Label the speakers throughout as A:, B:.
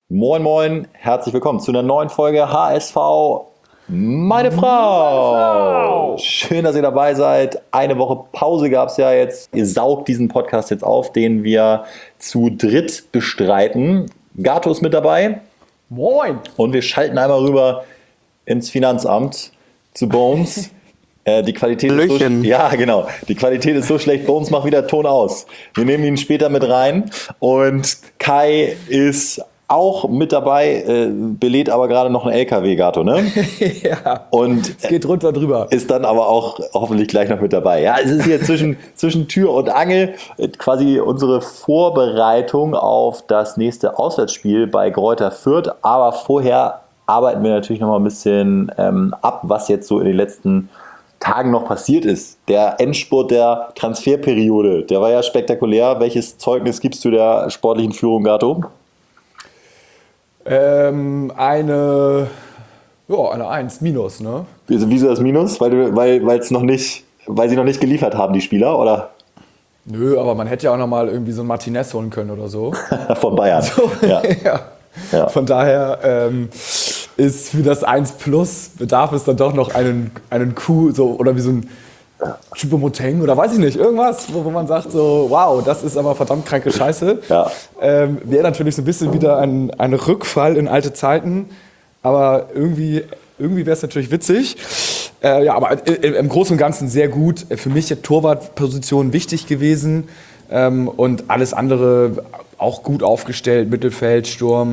A: Moin Moin, herzlich willkommen zu einer neuen Folge HSV Meine Frau. Schön, dass ihr dabei seid. Eine Woche Pause gab es ja jetzt. Ihr saugt diesen Podcast jetzt auf, den wir zu dritt bestreiten. Gato ist mit dabei.
B: Moin.
A: Und wir schalten einmal rüber ins Finanzamt zu Bones. Die Qualität ist so, ja, genau. Die Qualität ist so schlecht. Bones macht wieder Ton aus. Wir nehmen ihn später mit rein. Und Kai ist auch mit dabei, belädt aber gerade noch einen LKW, Gato, ne?
B: Ja,
A: und
B: es geht runter drüber.
A: Ist dann aber auch hoffentlich gleich noch mit dabei. Ja, es ist hier zwischen Tür und Angel quasi unsere Vorbereitung auf das nächste Auswärtsspiel bei Greuther Fürth. Aber vorher arbeiten wir natürlich noch mal ein bisschen ab, was jetzt so in den letzten Tagen noch passiert ist. Der Endspurt der Transferperiode, der war ja spektakulär. Welches Zeugnis gibst du der sportlichen Führung, Gato?
B: Eine 1 minus, ne?
A: Wieso das Minus? Weil sie noch nicht geliefert haben, die Spieler, oder?
B: Nö, aber man hätte ja auch noch mal irgendwie so einen Martinez holen können oder so.
A: Von Bayern. So, ja.
B: Ja. Von daher ist für das 1 Plus bedarf es dann doch noch einen Coup, so, oder wie so ein Choupo-Moting oder weiß ich nicht, irgendwas, wo man sagt so, wow, das ist aber verdammt kranke Scheiße. Ja. Wäre natürlich so ein bisschen wieder ein Rückfall in alte Zeiten, aber irgendwie wäre es natürlich witzig. Aber im Großen und Ganzen sehr gut. Für mich ist Torwartposition wichtig gewesen und alles andere auch gut aufgestellt, Mittelfeld, Sturm,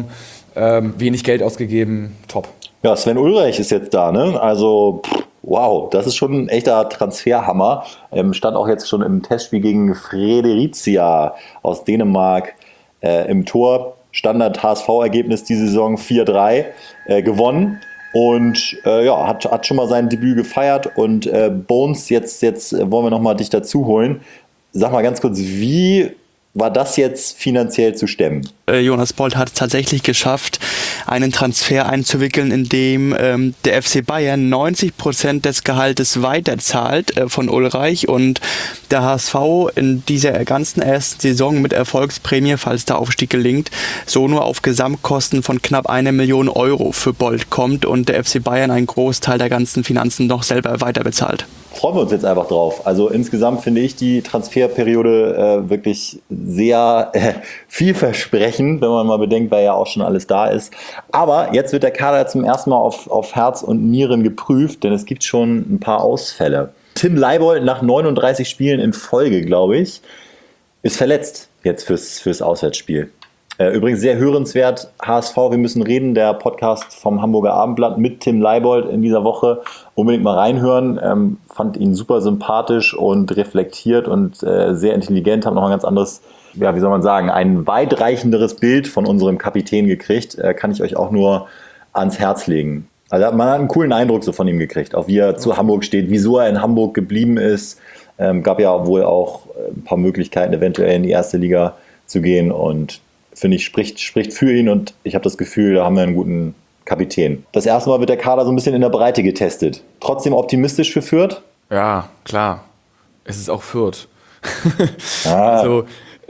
B: wenig Geld ausgegeben, top.
A: Ja, Sven Ulreich ist jetzt da, ne? Also wow, das ist schon ein echter Transferhammer. Stand auch jetzt schon im Testspiel gegen Fredericia aus Dänemark im Tor. Standard HSV-Ergebnis die Saison 4-3 gewonnen. Und hat schon mal sein Debüt gefeiert. Und Bones, jetzt wollen wir nochmal dich dazu holen. Sag mal ganz kurz, wie war das jetzt finanziell zu stemmen?
C: Jonas Bold hat es tatsächlich geschafft, einen Transfer einzuwickeln, in dem der FC Bayern 90% des Gehaltes weiterzahlt von Ulreich und der HSV in dieser ganzen ersten Saison mit Erfolgsprämie, falls der Aufstieg gelingt, so nur auf Gesamtkosten von knapp 1 Million Euro für Bold kommt und der FC Bayern einen Großteil der ganzen Finanzen noch selber weiter bezahlt.
A: Freuen wir uns jetzt einfach drauf. Also insgesamt finde ich die Transferperiode wirklich sehr vielversprechend, wenn man mal bedenkt, wer ja auch schon alles da ist. Aber jetzt wird der Kader zum ersten Mal auf Herz und Nieren geprüft, denn es gibt schon ein paar Ausfälle. Tim Leibold nach 39 Spielen in Folge, glaube ich, ist verletzt jetzt fürs Auswärtsspiel. Übrigens sehr hörenswert, HSV, wir müssen reden, der Podcast vom Hamburger Abendblatt mit Tim Leibold in dieser Woche. Unbedingt mal reinhören, fand ihn super sympathisch und reflektiert und sehr intelligent, habe noch ein ganz anderes, ja, wie soll man sagen, ein weitreichenderes Bild von unserem Kapitän gekriegt, kann ich euch auch nur ans Herz legen. Also man hat einen coolen Eindruck so von ihm gekriegt, auch wie er zu Hamburg steht, wieso er in Hamburg geblieben ist. Gab ja wohl auch ein paar Möglichkeiten, eventuell in die erste Liga zu gehen und finde ich, spricht für ihn und ich habe das Gefühl, da haben wir einen guten Kapitän. Das erste Mal wird der Kader so ein bisschen in der Breite getestet. Trotzdem optimistisch für Fürth?
B: Ja, klar. Es ist auch Fürth. Also,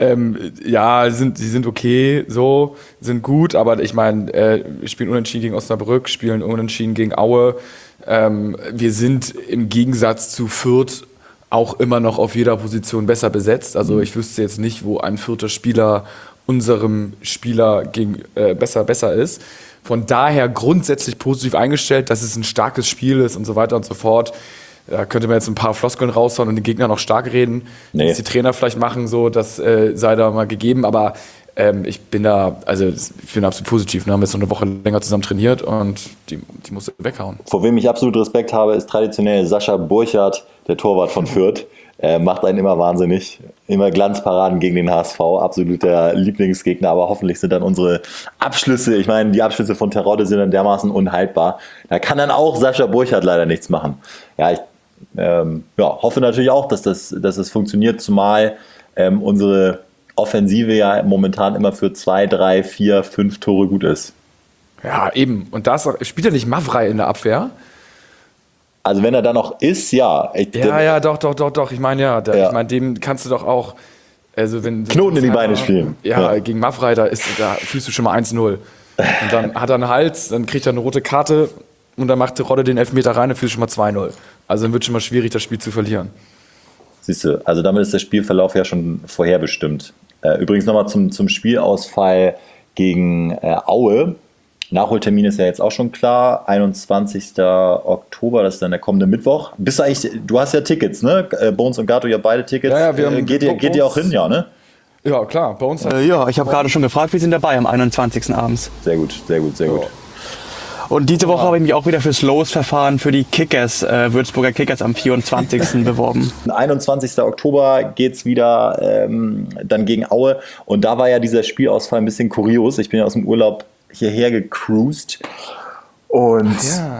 B: sie sind okay, so, sind gut, aber ich meine, wir spielen unentschieden gegen Osnabrück, spielen unentschieden gegen Aue. Wir sind im Gegensatz zu Fürth auch immer noch auf jeder Position besser besetzt. Also ich wüsste jetzt nicht, wo ein Fürther Spieler unserem Spieler besser ist. Von daher grundsätzlich positiv eingestellt, dass es ein starkes Spiel ist und so weiter und so fort. Da könnte man jetzt ein paar Floskeln raushauen und den Gegner noch stark reden. Nee. Was die Trainer vielleicht machen, so, das sei da mal gegeben. Aber ich bin absolut positiv. Wir haben jetzt noch eine Woche länger zusammen trainiert und die musste weghauen.
A: Vor wem ich absolut Respekt habe, ist traditionell Sascha Burchardt, der Torwart von Fürth. Macht einen immer wahnsinnig. Immer Glanzparaden gegen den HSV. Absoluter Lieblingsgegner. Aber hoffentlich sind dann unsere Abschlüsse, ich meine, die Abschlüsse von Terodde sind dann dermaßen unhaltbar. Da kann dann auch Sascha Burchardt leider nichts machen. Ja, ich hoffe natürlich auch, dass das funktioniert, zumal unsere Offensive ja momentan immer für 2, 3, 4, 5 Tore gut ist.
B: Ja, eben. Und da spielt ja nicht Mavrei in der Abwehr.
A: Also wenn er da noch ist, ja.
B: Doch. Ich meine, ich meine, dem kannst du doch auch
A: Knoten in die Beine spielen.
B: Ja, gegen Mavrei, da fühlst du schon mal 1-0. Und dann hat er einen Hals, dann kriegt er eine rote Karte und dann macht Terodde den Elfmeter rein und führt schon mal 2-0. Also dann wird schon mal schwierig, das Spiel zu verlieren.
A: Siehst du, also damit ist der Spielverlauf ja schon vorherbestimmt. Übrigens nochmal zum Spielausfall gegen Aue. Nachholtermin ist ja jetzt auch schon klar, 21. Oktober, das ist dann der kommende Mittwoch. Du hast ja Tickets, ne? Bones und Gato, ja beide Tickets.
B: Ja, wir haben
A: geht ihr auch hin, ja, ne?
B: Ja, klar, bei uns.
C: Ja, ich habe gerade schon gefragt, wir sind dabei am 21. abends.
A: Sehr gut.
C: Und diese Woche habe ich mich auch wieder fürs Losverfahren für die Kickers, Würzburger Kickers am 24. beworben.
A: 21. Oktober geht's wieder dann gegen Aue. Und da war ja dieser Spielausfall ein bisschen kurios. Ich bin ja aus dem Urlaub hierher gecruised. Und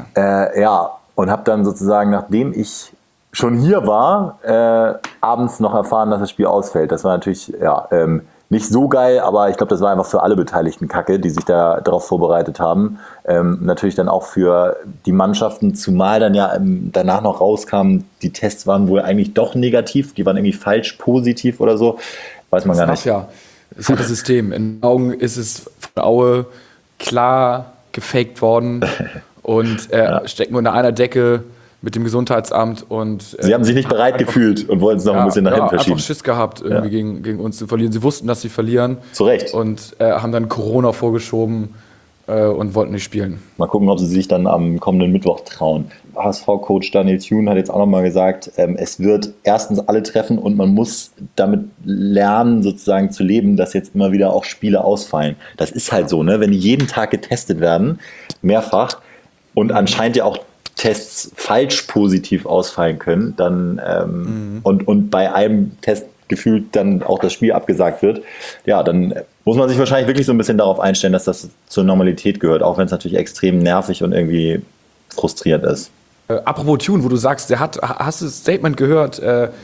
A: und habe dann sozusagen, nachdem ich schon hier war, abends noch erfahren, dass das Spiel ausfällt. Das war natürlich nicht so geil, aber ich glaube, das war einfach für alle Beteiligten Kacke, die sich da darauf vorbereitet haben. Natürlich dann auch für die Mannschaften, zumal dann ja danach noch rauskam, die Tests waren wohl eigentlich doch negativ, die waren irgendwie falsch positiv oder so. Weiß man gar nicht.
B: Ja, das ist das System. In den Augen ist es von Aue klar gefaked worden und steckt nur unter einer Decke mit dem Gesundheitsamt und
A: sie haben sich nicht bereit gefühlt und wollten es noch ein bisschen nach hinten verschieben.
B: Einfach Schiss gehabt, irgendwie gegen uns zu verlieren. Sie wussten, dass sie verlieren.
A: Zu Recht.
B: Und haben dann Corona vorgeschoben und wollten nicht spielen.
A: Mal gucken, ob sie sich dann am kommenden Mittwoch trauen. HSV-Coach Daniel Thune hat jetzt auch nochmal gesagt, es wird erstens alle treffen und man muss damit lernen, sozusagen zu leben, dass jetzt immer wieder auch Spiele ausfallen. Das ist halt so, ne? Wenn die jeden Tag getestet werden, mehrfach, und anscheinend ja auch Tests falsch positiv ausfallen können, dann und bei einem Test gefühlt dann auch das Spiel abgesagt wird, ja, dann muss man sich wahrscheinlich wirklich so ein bisschen darauf einstellen, dass das zur Normalität gehört, auch wenn es natürlich extrem nervig und irgendwie frustrierend ist.
B: Apropos Thune, wo du sagst, hast du das Statement gehört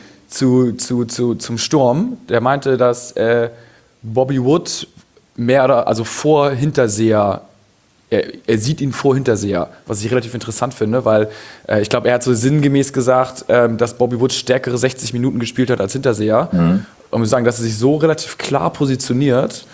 B: zum Sturm? Der meinte, dass Bobby Wood vor Hinterseher, er sieht ihn vor Hinterseher, was ich relativ interessant finde, weil ich glaube, er hat so sinngemäß gesagt, dass Bobby Wood stärkere 60 Minuten gespielt hat als Hinterseher. Und wir sagen, dass er sich so relativ klar positioniert,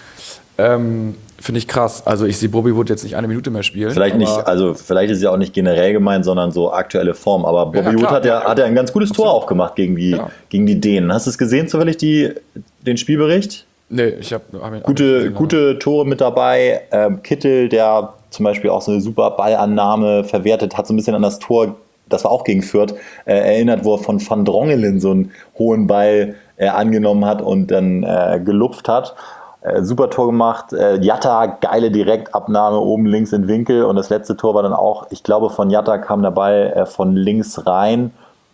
B: finde ich krass. Also ich sehe Bobby Wood jetzt nicht eine Minute mehr spielen.
A: Vielleicht ist es ja auch nicht generell gemeint, sondern so aktuelle Form. Aber Bobby Wood hat ja ein ganz gutes Tor auch gemacht gegen die Dänen. Hast du es gesehen, zufällig den Spielbericht?
B: Nee, ich habe
A: gute Tore mit dabei. Kittel, der zum Beispiel auch so eine super Ballannahme verwertet, hat so ein bisschen an das Tor, das war auch gegen Fürth, erinnert, wo er von Van Drongelen so einen hohen Ball angenommen hat und dann gelupft hat. Super Tor gemacht. Jatta, geile Direktabnahme oben links in Winkel, und das letzte Tor war dann auch, ich glaube, von Jatta kam der Ball von links rein.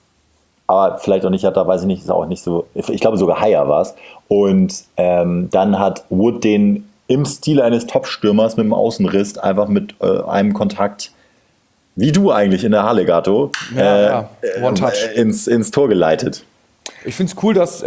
A: Aber vielleicht auch nicht Jatta, weiß ich nicht, ist auch nicht so. Ich glaube, sogar Haier war es. Und dann hat Wood den im Stil eines Top-Stürmers mit dem Außenriss einfach mit einem Kontakt, wie du eigentlich in der Halle, Gato,
B: One-Touch
A: ins Tor geleitet.
B: Ich finde es cool, dass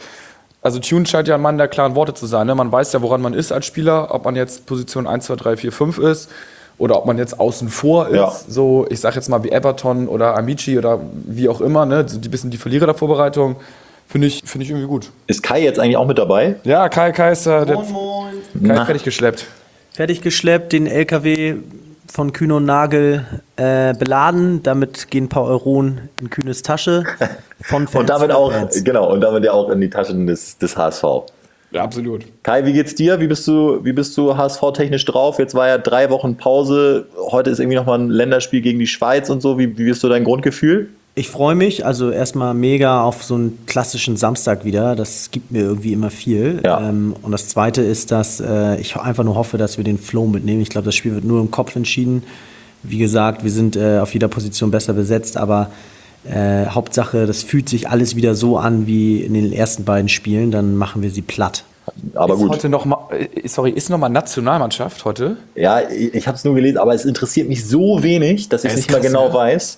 B: Thune scheint ja ein Mann der klaren Worte zu sein. Ne? Man weiß ja, woran man ist als Spieler, ob man jetzt Position 1, 2, 3, 4, 5 ist oder ob man jetzt außen vor ist.
A: Ja.
B: So, ich sag jetzt mal wie Everton oder Amici oder wie auch immer, ne? So ein bisschen die Verlierer der Vorbereitung. Finde ich irgendwie gut.
A: Ist Kai jetzt eigentlich auch mit dabei?
B: Ja, Kai ist Kai fertig
D: geschleppt, den LKW von Kühne und Nagel beladen. Damit gehen ein paar Euronen in Kühnes Tasche. Von Fans
A: und damit auch,
D: Fans.
A: Genau, und damit ja auch in die Taschen des HSV.
B: Ja, absolut.
A: Kai, wie geht's dir? Wie bist du HSV-technisch drauf? Jetzt war ja 3 Wochen Pause. Heute ist irgendwie nochmal ein Länderspiel gegen die Schweiz und so. Wie ist so dein Grundgefühl?
D: Ich freue mich, also erstmal mega auf so einen klassischen Samstag wieder. Das gibt mir irgendwie immer viel.
A: Ja.
D: Und das Zweite ist, dass ich einfach nur hoffe, dass wir den Flow mitnehmen. Ich glaube, das Spiel wird nur im Kopf entschieden. Wie gesagt, wir sind auf jeder Position besser besetzt, aber Hauptsache, das fühlt sich alles wieder so an wie in den ersten beiden Spielen, dann machen wir sie platt.
A: Aber gut.
B: Heute ist noch mal Nationalmannschaft heute?
A: Ja, ich habe es nur gelesen, aber es interessiert mich so wenig, dass ich es nicht mal genau weiß.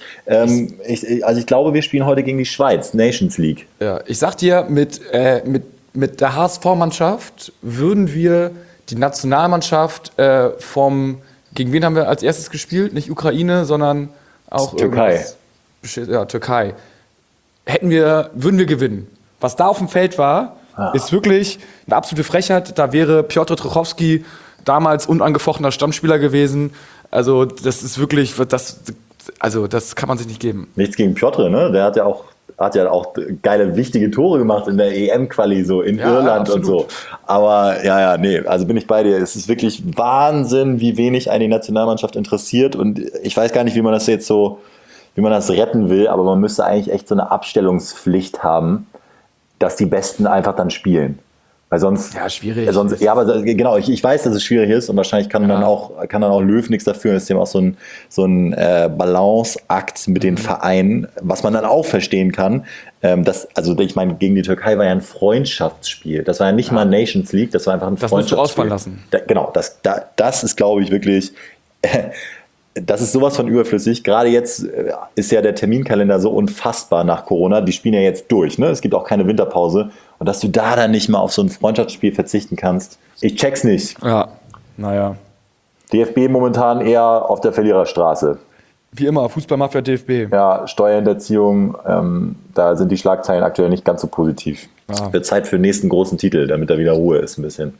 A: Ich glaube, wir spielen heute gegen die Schweiz, Nations League.
B: Ja, ich sag dir, mit der HSV-Mannschaft würden wir die Nationalmannschaft gegen wen haben wir als erstes gespielt? Nicht Ukraine, sondern auch
A: Türkei.
B: Türkei. Würden wir gewinnen. Was da auf dem Feld war, ist wirklich eine absolute Frechheit. Da wäre Piotr Trochowski damals unangefochtener Stammspieler gewesen. Also das ist wirklich, das kann man sich nicht geben.
A: Nichts gegen Piotr, ne? Der hat ja auch geile, wichtige Tore gemacht in der EM-Quali, so in Irland und so. Aber also bin ich bei dir. Es ist wirklich Wahnsinn, wie wenig eine Nationalmannschaft interessiert. Und ich weiß gar nicht, wie man das retten will, aber man müsste eigentlich echt so eine Abstellungspflicht haben, dass die Besten einfach dann spielen. Weil sonst.
B: Ja, schwierig.
A: Aber genau, ich weiß, dass es schwierig ist und wahrscheinlich kann dann auch Löw nichts dafür. Das ist eben auch so ein Balanceakt mit den Vereinen, was man dann auch verstehen kann. Ich meine, gegen die Türkei war ja ein Freundschaftsspiel. Das war ja nicht mal ein Nations League, das war einfach ein Freundschaftsspiel.
B: Das musst du ausfallen lassen.
A: Das ist, glaube ich, wirklich. Das ist sowas von überflüssig. Gerade jetzt ist ja der Terminkalender so unfassbar nach Corona. Die spielen ja jetzt durch. Ne? Es gibt auch keine Winterpause. Und dass du da dann nicht mal auf so ein Freundschaftsspiel verzichten kannst, ich check's nicht.
B: Ja, naja.
A: DFB momentan eher auf der Verliererstraße.
B: Wie immer, Fußballmafia DFB.
A: Ja, Steuerhinterziehung, da sind die Schlagzeilen aktuell nicht ganz so positiv. Es wird Zeit für den nächsten großen Titel, damit da wieder Ruhe ist ein bisschen.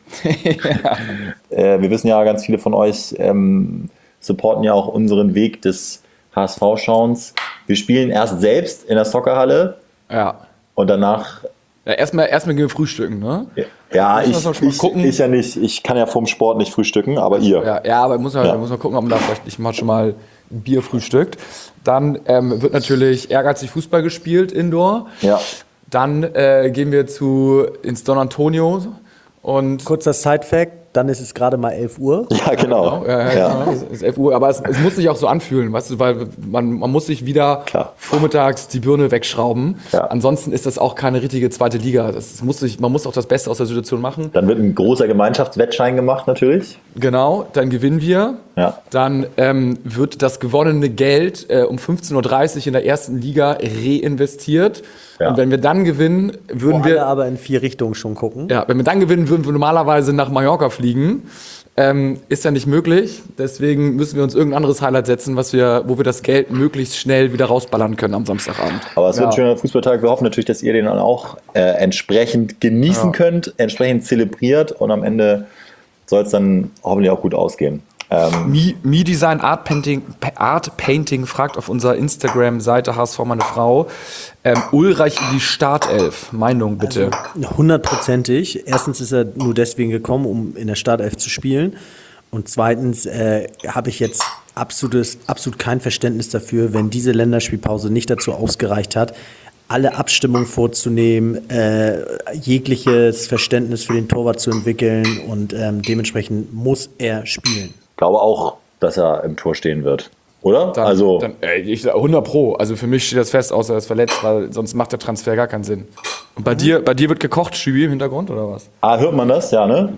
A: Wir wissen ja, ganz viele von euch supporten ja auch unseren Weg des HSV-Schauens. Wir spielen erst selbst in der Soccerhalle.
B: Ja.
A: Und danach.
B: Ja, erstmal gehen wir frühstücken, ne?
A: Ja, ich ja nicht. Ich kann ja vom Sport nicht frühstücken, aber ihr.
B: Ja, aber muss man gucken, ob man da vielleicht nicht mal schon mal ein Bier frühstückt. Dann wird natürlich ehrgeizig Fußball gespielt, Indoor.
A: Ja.
B: Dann gehen wir ins Don Antonio. Und
D: kurzer Side-Fact, dann ist es gerade mal 11 Uhr.
A: Ja, genau.
B: Genau. Es ist 11 Uhr, aber es muss sich auch so anfühlen, weißt du, weil man muss sich wieder vormittags die Birne wegschrauben. Ja. Ansonsten ist das auch keine richtige zweite Liga. Man muss auch das Beste aus der Situation machen.
A: Dann wird ein großer Gemeinschaftswettschein gemacht natürlich.
B: Genau, dann gewinnen wir.
A: Ja.
B: Dann wird das gewonnene Geld um 15.30 Uhr in der ersten Liga reinvestiert. Ja. Und wenn wir dann gewinnen, würden wir
D: aber in 4 Richtungen schon gucken.
B: Ja, wenn wir dann gewinnen, würden wir normalerweise nach Mallorca fliegen. Ist ja nicht möglich. Deswegen müssen wir uns irgendein anderes Highlight setzen, wo wir das Geld möglichst schnell wieder rausballern können am Samstagabend.
A: Aber es wird ein schöner Fußballtag. Wir hoffen natürlich, dass ihr den dann auch entsprechend genießen könnt, entsprechend zelebriert und am Ende soll es dann hoffentlich auch gut ausgehen.
B: Me Design Art Painting fragt auf unserer Instagram-Seite HSV meine Frau. Ulreich in die Startelf. Meinung bitte.
D: Also, 100%. Erstens ist er nur deswegen gekommen, um in der Startelf zu spielen. Und zweitens habe ich jetzt absolut kein Verständnis dafür, wenn diese Länderspielpause nicht dazu ausgereicht hat, alle Abstimmungen vorzunehmen, jegliches Verständnis für den Torwart zu entwickeln und dementsprechend muss er spielen.
A: Ich glaube auch, dass er im Tor stehen wird, oder?
B: Ich 100%. Also für mich steht das fest, außer er ist verletzt, weil sonst macht der Transfer gar keinen Sinn. Und bei dir wird gekocht, Schübi, im Hintergrund, oder was?
A: Hört man das? Ja, ne?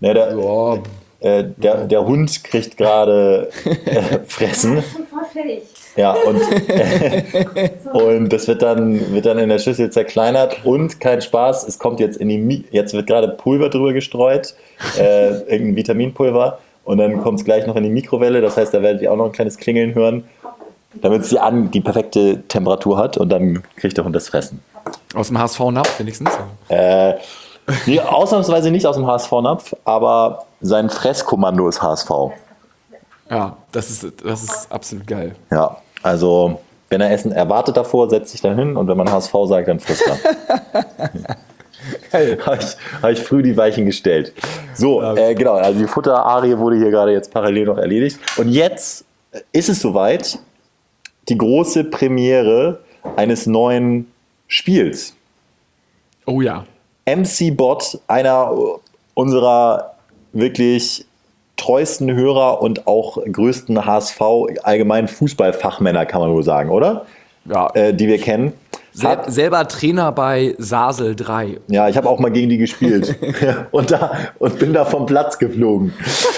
A: Ja, der Hund kriegt gerade Fressen.
E: Das ist schon voll fertig.
A: Ja, und das wird dann in der Schüssel zerkleinert und kein Spaß, es kommt jetzt jetzt wird gerade Pulver drüber gestreut, irgendein Vitaminpulver und dann kommt es gleich noch in die Mikrowelle, das heißt, da werdet ihr auch noch ein kleines Klingeln hören, damit es die perfekte Temperatur hat und dann kriegt der Hund das Fressen.
B: Aus dem HSV-Napf wenigstens?
A: Nee, ausnahmsweise nicht aus dem HSV-Napf, aber sein Fresskommando ist HSV.
B: Ja, das ist absolut geil.
A: Ja, also wenn er Essen erwartet davor, setzt sich dann hin und wenn man HSV sagt, dann frisst er. Habe ich früh die Weichen gestellt. So, genau, also die Futterarie wurde hier gerade jetzt parallel noch erledigt. Und jetzt ist es soweit, die große Premiere eines neuen Spiels.
B: Oh ja.
A: MC Bot, einer unserer wirklich treuesten Hörer und auch größten HSV, allgemein Fußballfachmänner, kann man wohl sagen, oder?
B: Ja.
A: Die wir kennen.
B: Selber Trainer bei Sasel 3.
A: Ja, ich habe auch mal gegen die gespielt und bin da vom Platz geflogen.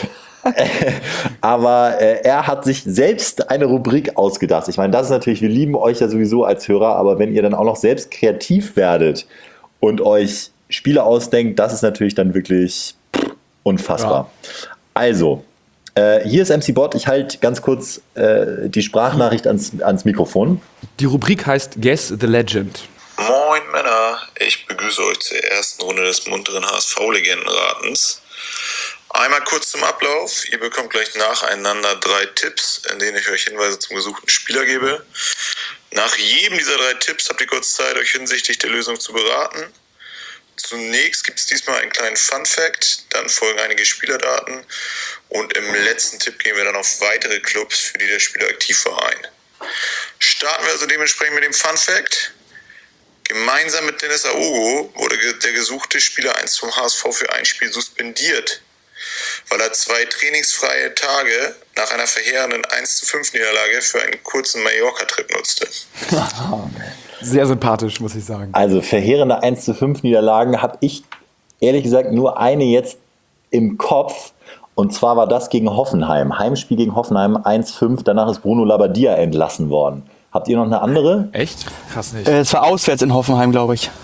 A: Aber er hat sich selbst eine Rubrik ausgedacht. Ich meine, das ist natürlich, wir lieben euch ja sowieso als Hörer, aber wenn ihr dann auch noch selbst kreativ werdet und euch Spiele ausdenkt, das ist natürlich dann wirklich unfassbar. Ja. Also, hier ist MC Bot. Ich halte ganz kurz die Sprachnachricht ans Mikrofon.
B: Die Rubrik heißt Guess the Legend.
F: Moin Männer, ich begrüße euch zur ersten Runde des munteren HSV-Legendenratens.
E: Einmal kurz zum Ablauf. Ihr bekommt gleich nacheinander 3 Tipps, in denen ich euch Hinweise zum gesuchten Spieler gebe. Nach jedem dieser 3 Tipps habt ihr kurz Zeit, euch hinsichtlich der Lösung zu beraten. Zunächst gibt es diesmal einen kleinen Fun-Fact, dann folgen einige Spielerdaten und im letzten Tipp gehen wir dann auf weitere Clubs, für die der Spieler aktiv war, ein. Starten wir also dementsprechend mit dem Fun-Fact. Gemeinsam mit Dennis Aogo wurde der gesuchte Spieler 1 vom HSV für ein Spiel suspendiert, weil er 2 trainingsfreie Tage nach einer verheerenden 1:5 Niederlage für einen kurzen Mallorca-Trip nutzte.
B: Sehr sympathisch, muss ich sagen.
A: Also verheerende 1:5 Niederlagen habe ich ehrlich gesagt nur eine jetzt im Kopf. Und zwar war das gegen Hoffenheim. Heimspiel gegen Hoffenheim 1:5. Danach ist Bruno Labbadia entlassen worden. Habt ihr noch eine andere?
B: Echt? Krass nicht.
C: Es war auswärts in Hoffenheim, glaube ich.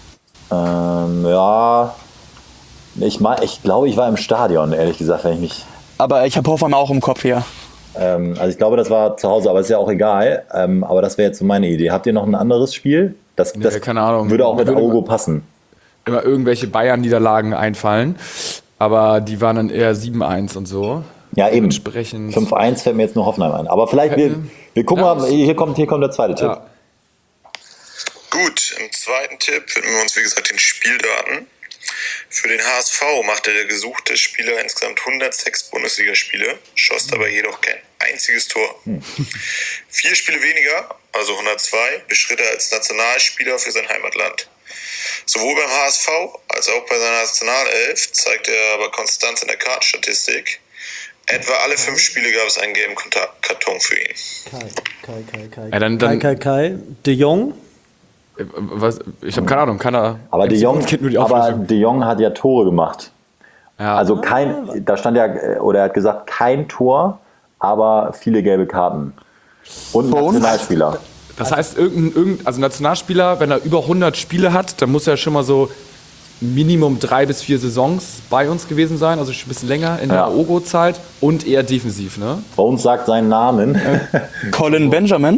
A: Ja. Ich glaube, ich war im Stadion, ehrlich gesagt, wenn ich mich.
C: Aber ich habe Hoffenheim auch im Kopf hier.
A: Also ich glaube, das war zu Hause, aber ist ja auch egal. Aber das wäre jetzt so meine Idee. Habt ihr noch ein anderes Spiel? Das
B: keine Ahnung.
A: Würde auch mit Aogo passen.
B: Immer irgendwelche Bayern-Niederlagen einfallen, aber die waren dann eher 7-1 und so.
A: Ja, eben.
B: Entsprechend
A: 5:1 fällt mir jetzt nur Hoffenheim ein. Aber vielleicht, wir gucken mal, hier kommt der zweite Tipp.
B: Ja.
E: Gut, im zweiten Tipp widmen wir uns wie gesagt den Spieldaten. Für den HSV machte der gesuchte Spieler insgesamt 106 Bundesligaspiele, schoss dabei jedoch kein einziges Tor. 4 Spiele weniger, also 102, bestritt er als Nationalspieler für sein Heimatland. Sowohl beim HSV als auch bei seiner Nationalelf zeigt er aber Konstanz in der Kartenstatistik. Etwa alle 5 Spiele gab es einen gelben Karton für ihn.
B: Ja, dann,
D: Kai. De Jong.
B: was, ich habe keine Ahnung,
A: Aber De Jong,
B: kennt nur die Auflösung.
A: De Jong hat ja Tore gemacht.
B: Ja.
A: Also da stand ja, oder er hat gesagt, kein Tor, aber viele gelbe Karten. Und ein Nationalspieler.
B: Das heißt, also Nationalspieler, wenn er über 100 Spiele hat, dann muss er schon mal so Minimum 3 bis 4 Saisons bei uns gewesen sein, also schon ein bisschen länger in der Aogo-Zeit und eher defensiv, ne?
A: Bei uns sagt seinen Namen.
C: Colin Benjamin.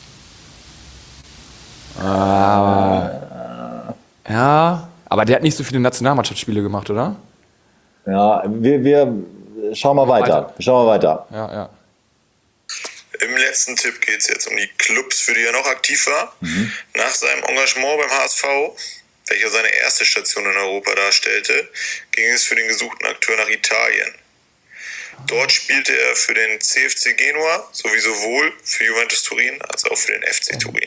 B: Ja, aber der hat nicht so viele Nationalmannschaftsspiele gemacht, oder?
A: Ja, wir schauen mal weiter.
B: Ja.
E: Im letzten Tipp geht es jetzt um die Clubs, für die er noch aktiv war. Nach seinem Engagement beim HSV, welcher seine erste Station in Europa darstellte, ging es für den gesuchten Akteur nach Italien. Dort spielte er für den CFC Genua sowie sowohl für Juventus Turin als auch für den FC Turin.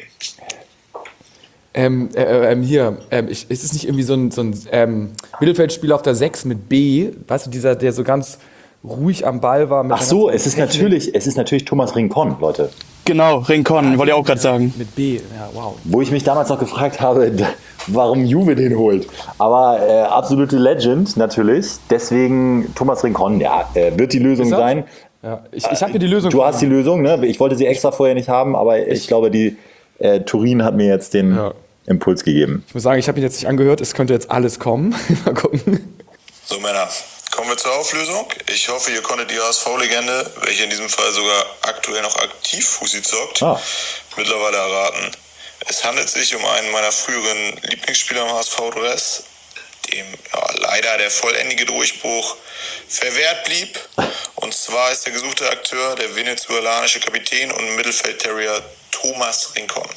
B: Ist es nicht irgendwie so ein Mittelfeldspieler auf der 6 mit B, weißt du, dieser, der so ganz ruhig am Ball war?
A: Ach so, es ist natürlich Thomas Rincon, Leute.
C: Genau, Rincon, wollte ich auch gerade sagen.
B: Mit B, ja, wow.
A: Wo ich mich damals noch gefragt habe, warum Juve den holt. Aber absolute Legend natürlich. Deswegen Thomas Rincon, wird die Lösung sein.
B: Ja, ich habe hier die Lösung.
A: Du hast die Lösung, ne? Ich wollte sie extra vorher nicht haben, aber ich glaube, die Turin hat mir jetzt den Impuls gegeben.
B: Ich muss sagen, ich habe ihn jetzt nicht angehört. Es könnte jetzt alles kommen. Mal gucken.
E: So, Männer, kommen wir zur Auflösung. Ich hoffe, ihr konntet die HSV-Legende, welche in diesem Fall sogar aktuell noch aktiv Fusi zockt, mittlerweile erraten. Es handelt sich um einen meiner früheren Lieblingsspieler im HSV-Dress, dem leider der vollendige Durchbruch verwehrt blieb. Und zwar ist der gesuchte Akteur der venezuelanische Kapitän und Mittelfeldterrier Thomas Rincon.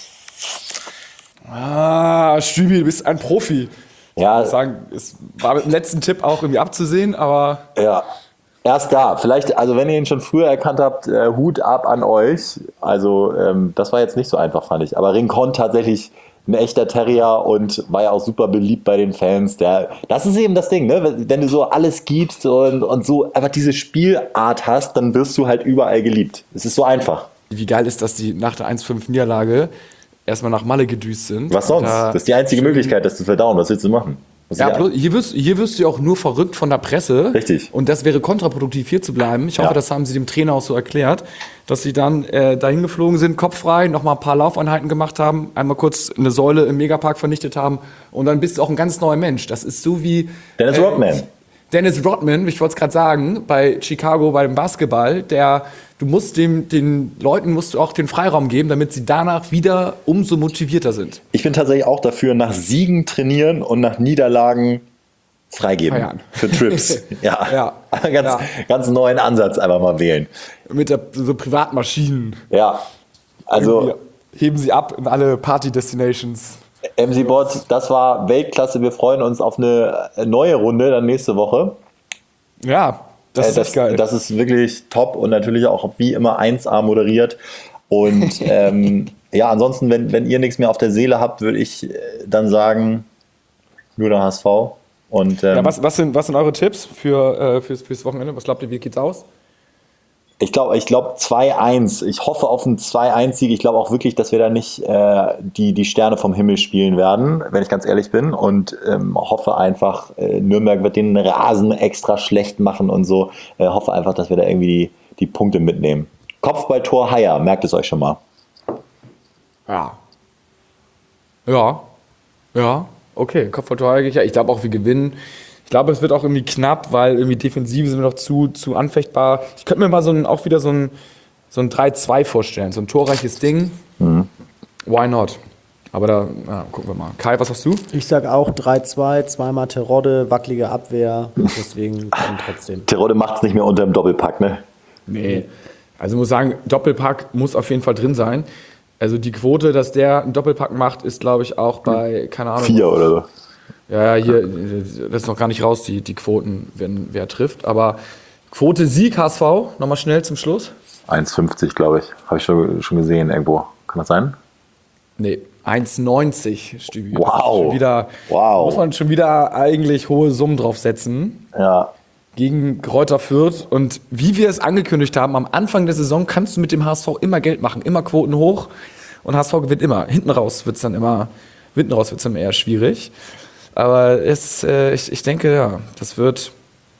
B: Stübi, du bist ein Profi.
A: Ja,
B: Ich muss sagen, es war mit dem letzten Tipp auch irgendwie abzusehen, aber
A: ja. Erst da. Vielleicht, also wenn ihr ihn schon früher erkannt habt, Hut ab an euch. Also das war jetzt nicht so einfach, fand ich. Aber Rincon tatsächlich ein echter Terrier und war ja auch super beliebt bei den Fans. Das ist eben das Ding, ne? Wenn du so alles gibst und so einfach diese Spielart hast, dann wirst du halt überall geliebt. Es ist so einfach.
B: wie geil ist, dass die nach der 1-5-Niederlage erstmal nach Malle gedüst sind.
A: Was sonst? Das ist die einzige Möglichkeit, das zu verdauen. Was willst du machen?
B: Ja, hier wirst du ja auch nur verrückt von der Presse.
A: Richtig.
B: Und das wäre kontraproduktiv, hier zu bleiben. Ich hoffe, das haben sie dem Trainer auch so erklärt, dass sie dann dahin geflogen sind, kopffrei, nochmal ein paar Laufeinheiten gemacht haben, einmal kurz eine Säule im Megapark vernichtet haben und dann bist du auch ein ganz neuer Mensch. Das ist so wie
A: Dennis Rodman.
B: Dennis Rodman, ich wollte es gerade sagen, bei Chicago, bei dem Basketball, du musst den Leuten musst du auch den Freiraum geben, damit sie danach wieder umso motivierter sind.
A: Ich bin tatsächlich auch dafür, nach Siegen trainieren und nach Niederlagen freigeben
B: Feiern.
A: für Trips. Ja,
B: Ja.
A: Ganz neuen Ansatz einfach mal wählen.
B: Mit so Privatmaschinen.
A: Ja, also
B: Irgendwie heben sie ab in alle Party-Destinations.
A: MC-Bot, das war Weltklasse. Wir freuen uns auf eine neue Runde dann nächste Woche.
B: Ja, das ist echt geil.
A: Das ist wirklich top und natürlich auch wie immer 1A moderiert. Und ja, ansonsten, wenn ihr nichts mehr auf der Seele habt, würde ich dann sagen, nur der HSV. Und,
B: ja, was sind eure Tipps fürs Wochenende? Was glaubt ihr, wie geht's aus?
A: Ich glaube 2-1. Ich hoffe auf einen 2-1-Sieg. Ich glaube auch wirklich, dass wir da nicht die Sterne vom Himmel spielen werden, wenn ich ganz ehrlich bin. Und hoffe einfach, Nürnberg wird den Rasen extra schlecht machen und so. Hoffe einfach, dass wir da irgendwie die Punkte mitnehmen. Kopfballtor Haier, merkt es euch schon mal.
B: Ja, okay. Kopfballtor Haier. Ich glaube auch, wir gewinnen. Ich glaube, es wird auch irgendwie knapp, weil irgendwie Defensive sind wir noch zu anfechtbar. Ich könnte mir mal auch wieder so ein 3-2 vorstellen, so ein torreiches Ding. Why not? Aber da gucken wir mal. Kai, was hast du?
D: Ich sag auch 3-2, zweimal Terodde, wackelige Abwehr, deswegen trotzdem.
A: Terodde macht es nicht mehr unter dem Doppelpack, ne?
B: Nee. Also ich muss sagen, Doppelpack muss auf jeden Fall drin sein. Also die Quote, dass der einen Doppelpack macht, ist glaube ich auch bei, keine Ahnung.
A: 4 oder so.
B: Ja, hier, das ist noch gar nicht raus, die Quoten, wer trifft. Aber Quote Sieg HSV, nochmal schnell zum Schluss.
A: 1,50 glaube ich. Habe ich schon gesehen irgendwo. Kann das sein?
B: Nee, 1,90 Stübi.
A: Wow.
B: Muss man schon wieder eigentlich hohe Summen draufsetzen.
A: Ja.
B: Gegen Greuther Fürth. Und wie wir es angekündigt haben, am Anfang der Saison kannst du mit dem HSV immer Geld machen, immer Quoten hoch. Und HSV gewinnt immer. Hinten raus wird es dann eher schwierig. Aber ich denke, ja, das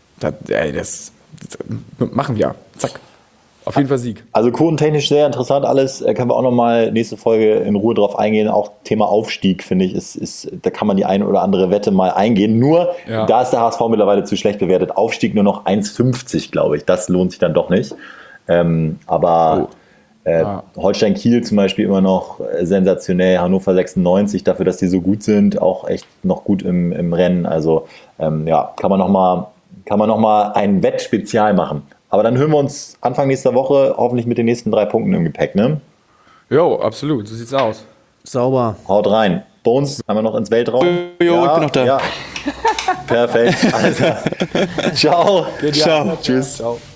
B: machen wir. Zack. Auf jeden Fall Sieg.
A: Also quotentechnisch sehr interessant alles. Können wir auch nochmal nächste Folge in Ruhe drauf eingehen. Auch Thema Aufstieg, finde ich, da kann man die eine oder andere Wette mal eingehen. Nur, da ist der HSV mittlerweile zu schlecht bewertet. Aufstieg nur noch 1,50, glaube ich. Das lohnt sich dann doch nicht. Holstein Kiel zum Beispiel immer noch sensationell. Hannover 96, dafür, dass die so gut sind, auch echt noch gut im Rennen. Also kann man noch mal ein Wettspezial machen. Aber dann hören wir uns Anfang nächster Woche hoffentlich mit den nächsten 3 Punkten im Gepäck, ne?
B: Jo, absolut. So sieht's aus.
D: Sauber.
A: Haut rein. Bones, einmal noch ins Weltraum.
C: Jo, ich bin noch da.
A: Ja. Perfekt. Alter. Ciao.
B: Ciao. Tschüss. Ciao.